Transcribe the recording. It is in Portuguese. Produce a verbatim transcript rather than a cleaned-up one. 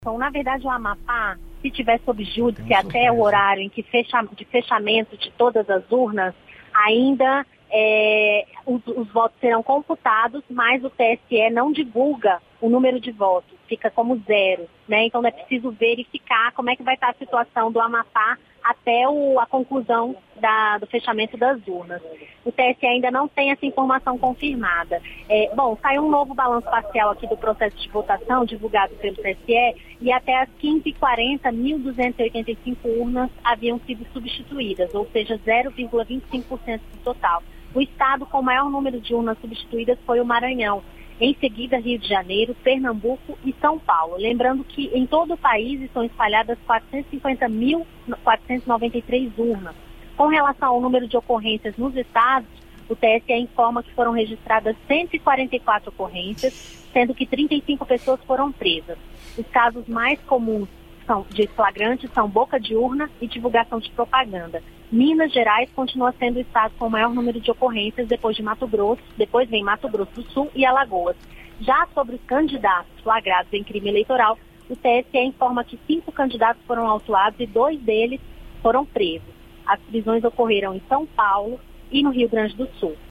Então, na verdade, o Amapá, se tiver sob júdice até o horário em que fecha, de fechamento de todas as urnas, ainda é, os, os votos serão computados, mas o T S E não divulga o número de votos, fica como zero, né? Então é preciso verificar como é que vai estar a situação do Amapá até o, a conclusão da, do fechamento das urnas. O T S E ainda não tem essa informação confirmada. É, bom, saiu um novo balanço parcial aqui do processo de votação, divulgado pelo T S E, e até às quinze e quarenta, mil duzentas e oitenta e cinco urnas haviam sido substituídas, ou seja, zero vírgula vinte e cinco por cento do total. O estado com o maior número de urnas substituídas foi o Maranhão. Em seguida, Rio de Janeiro, Pernambuco e São Paulo. Lembrando que em todo o país estão espalhadas quatrocentos e cinquenta mil, quatrocentas e noventa e três urnas. Com relação ao número de ocorrências nos estados, o T S E informa que foram registradas cento e quarenta e quatro ocorrências, sendo que trinta e cinco pessoas foram presas. Os casos mais comuns são, de flagrante são boca de urna e divulgação de propaganda. Minas Gerais continua sendo o estado com o maior número de ocorrências, depois de Mato Grosso, depois vem Mato Grosso do Sul e Alagoas. Já sobre os candidatos flagrados em crime eleitoral, o T S E informa que cinco candidatos foram autuados e dois deles foram presos. As prisões ocorreram em São Paulo e no Rio Grande do Sul.